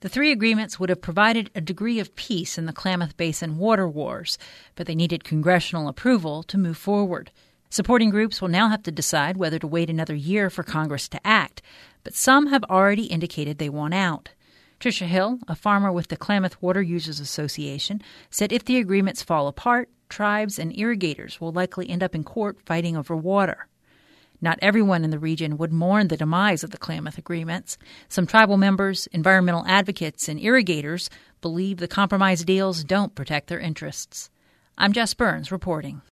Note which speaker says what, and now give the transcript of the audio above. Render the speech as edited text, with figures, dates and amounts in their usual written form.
Speaker 1: The three agreements would have provided a degree of peace in the Klamath Basin water wars, but they needed congressional approval to move forward. Supporting groups will now have to decide whether to wait another year for Congress to act, but some have already indicated they want out. Tricia Hill, a farmer with the Klamath Water Users Association, said if the agreements fall apart, tribes and irrigators will likely end up in court fighting over water. Not everyone in the region would mourn the demise of the Klamath agreements. Some tribal members, environmental advocates, and irrigators believe the compromise deals don't protect their interests. I'm Jess Burns reporting.